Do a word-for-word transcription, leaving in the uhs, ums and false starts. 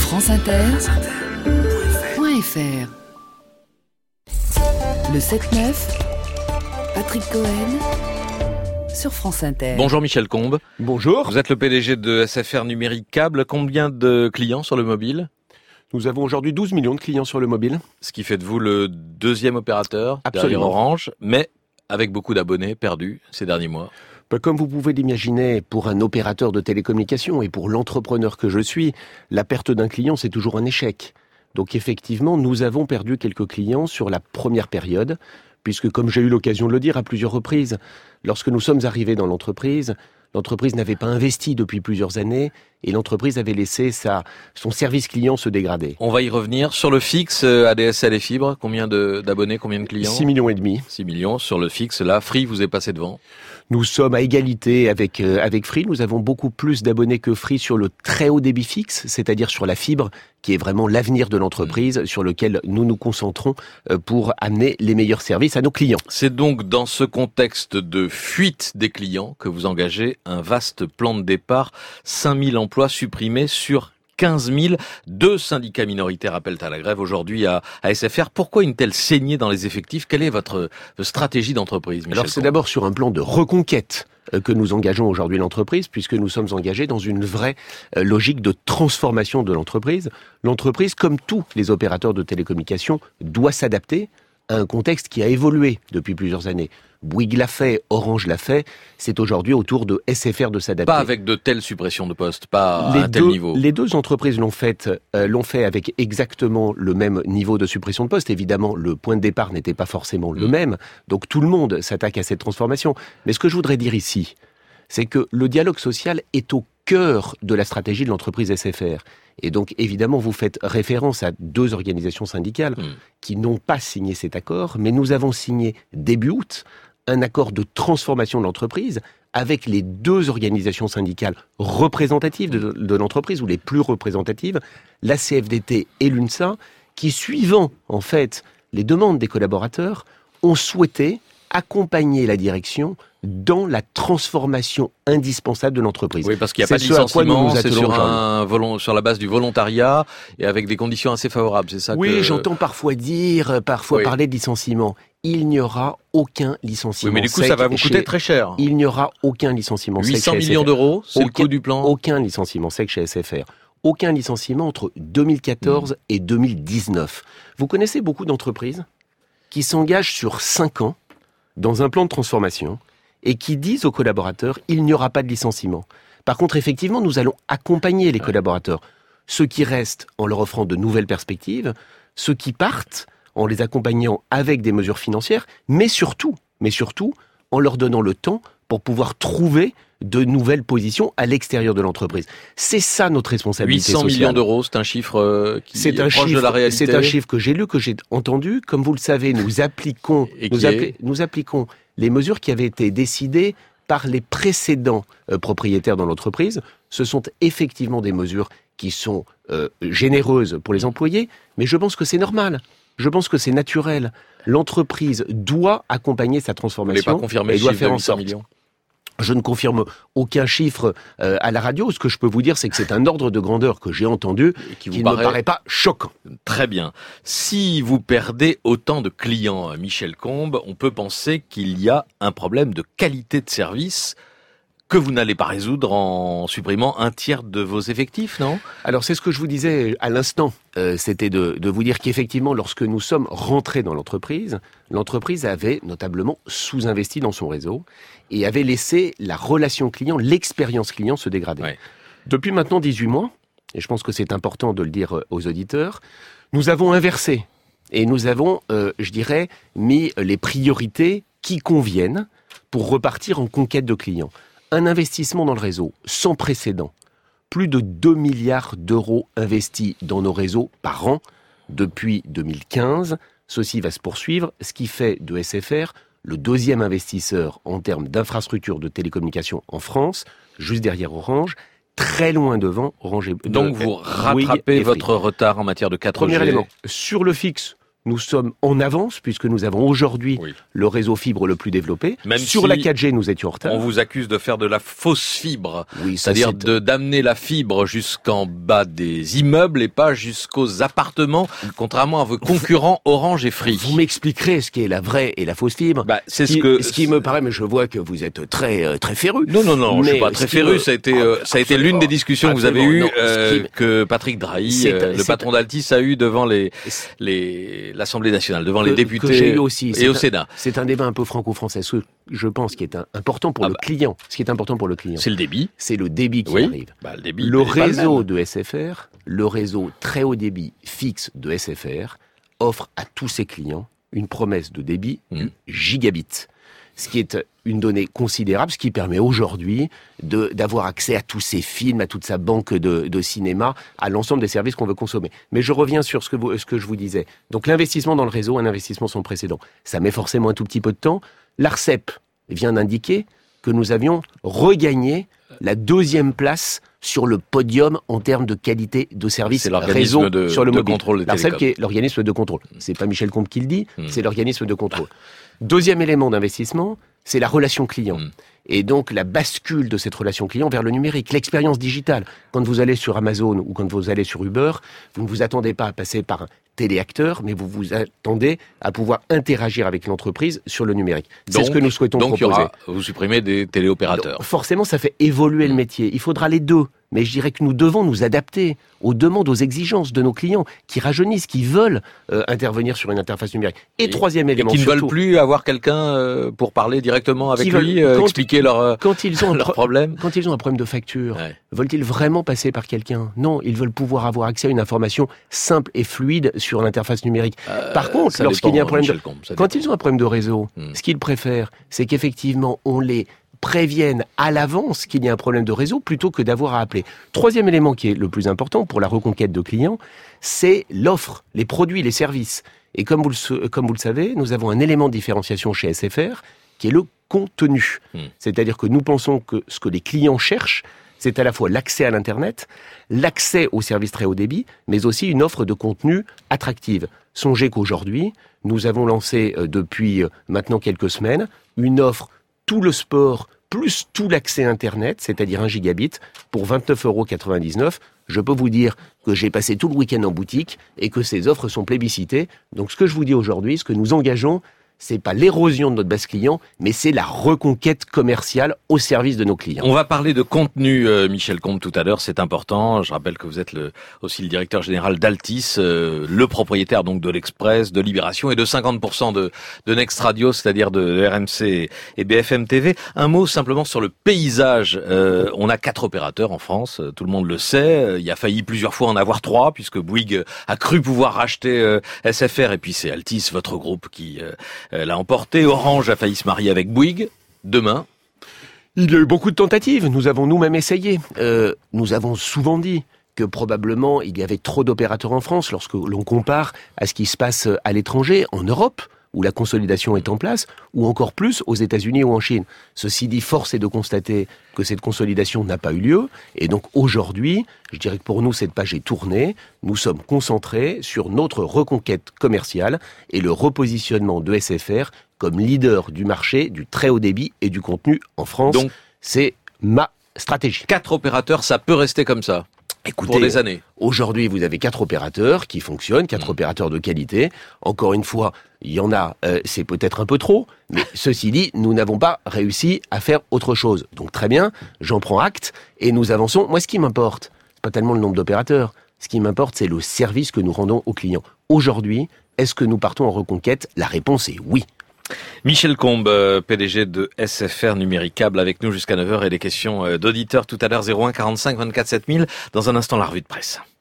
franceinter point f r. Le sept neuf, Patrick Cohen sur France Inter. Bonjour Michel Combes. Bonjour. Vous êtes le P D G de S F R Numérique Câble. Combien de clients sur le mobile ? Nous avons aujourd'hui douze millions de clients sur le mobile. Ce qui fait de vous le deuxième opérateur Absolument. derrière Orange, mais avec beaucoup d'abonnés perdus ces derniers mois. Comme vous pouvez l'imaginer, pour un opérateur de télécommunications et pour l'entrepreneur que je suis, la perte d'un client, c'est toujours un échec. Donc effectivement, nous avons perdu quelques clients sur la première période, puisque comme j'ai eu l'occasion de le dire à plusieurs reprises, lorsque nous sommes arrivés dans l'entreprise, l'entreprise n'avait pas investi depuis plusieurs années et l'entreprise avait laissé sa, son service client se dégrader. On va y revenir. Sur le fixe, A D S L et fibre, combien de, d'abonnés, combien de clients ? six millions et demi. six millions. Sur le fixe, là, Free vous est passé devant. Nous sommes à égalité avec euh, avec Free. Nous avons beaucoup plus d'abonnés que Free sur le très haut débit fixe, c'est-à-dire sur la fibre, qui est vraiment l'avenir de l'entreprise, mmh. sur lequel nous nous concentrons euh, pour amener les meilleurs services à nos clients. C'est donc dans ce contexte de fuite des clients que vous engagez un vaste plan de départ, cinq mille emplois supprimés sur quinze mille. Deux syndicats minoritaires appellent à la grève aujourd'hui à, à S F R. Pourquoi une telle saignée dans les effectifs ? Quelle est votre, votre stratégie d'entreprise, Michel Alors c'est Combes ? d'abord sur un plan de reconquête que nous engageons aujourd'hui l'entreprise, puisque nous sommes engagés dans une vraie logique de transformation de l'entreprise. L'entreprise, comme tous les opérateurs de télécommunications, doit s'adapter à un contexte qui a évolué depuis plusieurs années. Bouygues l'a fait, Orange l'a fait, c'est aujourd'hui au tour de S F R de s'adapter. Pas avec de telles suppressions de postes, pas les à un tel deux, niveau. Les deux entreprises l'ont fait, euh, l'ont fait avec exactement le même niveau de suppression de postes. Évidemment, le point de départ n'était pas forcément le mmh. même, donc tout le monde s'attaque à cette transformation. Mais ce que je voudrais dire ici, c'est que le dialogue social est au cœur de la stratégie de l'entreprise S F R. Et donc, évidemment, vous faites référence à deux organisations syndicales mmh. qui n'ont pas signé cet accord, mais nous avons signé début août un accord de transformation de l'entreprise avec les deux organisations syndicales représentatives de, de l'entreprise, ou les plus représentatives, la C F D T et l'UNSA, qui, suivant, en fait, les demandes des collaborateurs, ont souhaité accompagner la direction dans la transformation indispensable de l'entreprise. Oui, parce qu'il n'y a pas de licenciement, c'est sur, un volon, sur la base du volontariat et avec des conditions assez favorables, c'est ça Oui, que... j'entends parfois dire, parfois oui. parler de licenciement. Il n'y aura aucun licenciement. Oui, mais du coup, ça va vous coûter très cher. Il n'y aura aucun licenciement sec huit cents chez millions S F R. d'euros, c'est aucun, le coût du plan. Aucun licenciement sec chez S F R. Aucun licenciement entre deux mille quatorze mmh. et deux mille dix-neuf. Vous connaissez beaucoup d'entreprises qui s'engagent sur cinq ans dans un plan de transformation et qui disent aux collaborateurs, il n'y aura pas de licenciement. Par contre, effectivement, nous allons accompagner les collaborateurs. Ceux qui restent en leur offrant de nouvelles perspectives, ceux qui partent en les accompagnant avec des mesures financières, mais surtout, mais surtout, en leur donnant le temps pour pouvoir trouver de nouvelles positions à l'extérieur de l'entreprise. C'est ça notre responsabilité sociale. huit cents millions d'euros, c'est un chiffre qui c'est est un proche chiffre, de la réalité. C'est un chiffre que j'ai lu, que j'ai entendu. Comme vous le savez, nous appliquons, nous, appli- nous appliquons les mesures qui avaient été décidées par les précédents euh, propriétaires dans l'entreprise. Ce sont effectivement des mesures qui sont euh, généreuses pour les employés, mais je pense que c'est normal. Je pense que c'est naturel. L'entreprise doit accompagner sa transformation. Vous n'avez pas confirmé et doit faire en huit cents sorte. Millions. Je ne confirme aucun chiffre euh, à la radio. Ce que je peux vous dire, c'est que c'est un ordre de grandeur que j'ai entendu et qui, qui ne me paraît pas choquant. Très bien. Si vous perdez autant de clients, Michel Combes, on peut penser qu'il y a un problème de qualité de service que vous n'allez pas résoudre en supprimant un tiers de vos effectifs, non ? Alors c'est ce que je vous disais à l'instant, euh, c'était de, de vous dire qu'effectivement, lorsque nous sommes rentrés dans l'entreprise, l'entreprise avait notablement sous-investi dans son réseau et avait laissé la relation client, l'expérience client se dégrader. Ouais. Depuis maintenant dix-huit mois, et je pense que c'est important de le dire aux auditeurs, nous avons inversé et nous avons, euh, je dirais, mis les priorités qui conviennent pour repartir en conquête de clients. Un investissement dans le réseau sans précédent. Plus de deux milliards d'euros investis dans nos réseaux par an depuis deux mille quinze. Ceci va se poursuivre, ce qui fait de S F R le deuxième investisseur en termes d'infrastructures de télécommunications en France, juste derrière Orange, très loin devant Orange. Et, Donc de, vous rattrapez votre retard en matière de quatre G. Premier élément, sur le fixe, nous sommes en avance puisque nous avons aujourd'hui oui. le réseau fibre le plus développé. Même Sur si la quatre G, nous étions en retard. On vous accuse de faire de la fausse fibre, oui, c'est-à-dire c'est... de d'amener la fibre jusqu'en bas des immeubles et pas jusqu'aux appartements, contrairement à vos concurrents Orange et Free. Vous m'expliquerez ce qui est la vraie et la fausse fibre. Bah, c'est ce, ce qui, que ce qui me paraît, mais je vois que vous êtes très très féru. Non non non, je suis pas très féru. Me... Ça a été euh, ça a été l'une des discussions que vous avez eues euh, qui... que Patrick Drahi, euh, le patron d'Altis, a eu devant les les l'Assemblée nationale, devant que, les députés. Que j'ai eu aussi. Et au un, Sénat. C'est un débat un peu franco-français. Ce, je pense, qui est un, important pour ah le bah. client. Ce qui est important pour le client. C'est le débit. C'est le débit qui oui. arrive. Bah, le débit, le réseau de S F R, le réseau très haut débit fixe de S F R, offre à tous ses clients une promesse de débit mmh. du gigabit. Ce qui est une donnée considérable, ce qui permet aujourd'hui de, d'avoir accès à tous ces films, à toute sa banque de, de cinéma, à l'ensemble des services qu'on veut consommer. Mais je reviens sur ce que, vous, ce que je vous disais. Donc l'investissement dans le réseau, un investissement sans précédent. Ça met forcément un tout petit peu de temps. L'ARCEP vient d'indiquer que nous avions regagné la deuxième place sur le podium en termes de qualité de service c'est l'organisme réseau de, sur le de mobile. contrôle des L'ARCEP télécoms. qui est l'organisme de contrôle. C'est pas Michel Combe qui le dit, mmh. c'est l'organisme de contrôle. Deuxième élément d'investissement, c'est la relation client. Mmh. Et donc la bascule de cette relation client vers le numérique, l'expérience digitale. Quand vous allez sur Amazon ou quand vous allez sur Uber, vous ne vous attendez pas à passer par un téléacteur, mais vous vous attendez à pouvoir interagir avec l'entreprise sur le numérique. C'est donc, ce que nous souhaitons donc proposer. Donc vous supprimez des téléopérateurs. Donc, forcément, ça fait évoluer mmh. le métier. Il faudra les deux. Mais je dirais que nous devons nous adapter aux demandes, aux exigences de nos clients qui rajeunissent, qui veulent euh, intervenir sur une interface numérique. Et, et troisième élément, et qui ne surtout, veulent plus avoir quelqu'un euh, pour parler directement avec lui, veulent, euh, quand, expliquer leur, euh, quand ils ont leur un pro- problème. Quand ils ont un problème de facture, ouais. veulent-ils vraiment passer par quelqu'un ? Non, ils veulent pouvoir avoir accès à une information simple et fluide sur l'interface numérique. Euh, par contre, lorsqu'il y a un problème de... Combe, quand ils ont un problème de réseau, hmm. ce qu'ils préfèrent, c'est qu'effectivement on les préviennent à l'avance qu'il y a un problème de réseau plutôt que d'avoir à appeler. Troisième élément qui est le plus important pour la reconquête de clients, c'est l'offre, les produits, les services. Et comme vous le, comme vous le savez, nous avons un élément de différenciation chez S F R qui est le contenu. Mmh. C'est-à-dire que nous pensons que ce que les clients cherchent, c'est à la fois l'accès à l'Internet, l'accès aux services très haut débit, mais aussi une offre de contenu attractive. Songez qu'aujourd'hui, nous avons lancé euh, depuis euh, maintenant quelques semaines une offre tout le sport plus tout l'accès Internet, c'est-à-dire un gigabit, pour vingt-neuf euros quatre-vingt-dix-neuf. Je peux vous dire que j'ai passé tout le week-end en boutique et que ces offres sont plébiscitées. Donc ce que je vous dis aujourd'hui, ce que nous engageons, c'est pas l'érosion de notre base client, mais c'est la reconquête commerciale au service de nos clients. On va parler de contenu, euh, Michel Combe, tout à l'heure, c'est important. Je rappelle que vous êtes le, aussi le directeur général d'Altis, euh, le propriétaire donc de l'Express, de Libération et de cinquante pour cent de, de Next Radio, c'est-à-dire de R M C et B F M T V. Un mot simplement sur le paysage. Euh, on a quatre opérateurs en France, tout le monde le sait. Il a failli plusieurs fois en avoir trois, puisque Bouygues a cru pouvoir racheter euh, S F R, et puis c'est Altis, votre groupe, qui... Euh, l'a emporté. Orange a failli se marier avec Bouygues. Demain. Il y a eu beaucoup de tentatives. Nous avons nous-mêmes essayé. Euh, nous avons souvent dit que probablement il y avait trop d'opérateurs en France lorsque l'on compare à ce qui se passe à l'étranger, en Europe, où la consolidation est en place, ou encore plus aux États-Unis ou en Chine. Ceci dit, force est de constater que cette consolidation n'a pas eu lieu. Et donc aujourd'hui, je dirais que pour nous, cette page est tournée. Nous sommes concentrés sur notre reconquête commerciale et le repositionnement de S F R comme leader du marché du très haut débit et du contenu en France. Donc, c'est ma stratégie. Quatre opérateurs, ça peut rester comme ça. Écoutez, pour des années. Aujourd'hui, vous avez quatre opérateurs qui fonctionnent, quatre mmh. opérateurs de qualité. Encore une fois, il y en a, euh, c'est peut-être un peu trop, mais ceci dit, nous n'avons pas réussi à faire autre chose. Donc très bien, j'en prends acte et nous avançons. Moi, ce qui m'importe, c'est pas tellement le nombre d'opérateurs. Ce qui m'importe, c'est le service que nous rendons aux clients. Aujourd'hui, est-ce que nous partons en reconquête ? La réponse est oui. Michel Combe, P D G de S F R Numéricable, avec nous jusqu'à neuf heures, et des questions d'auditeurs tout à l'heure. Zéro un quarante-cinq vingt-quatre sept mille. Dans un instant, la revue de presse.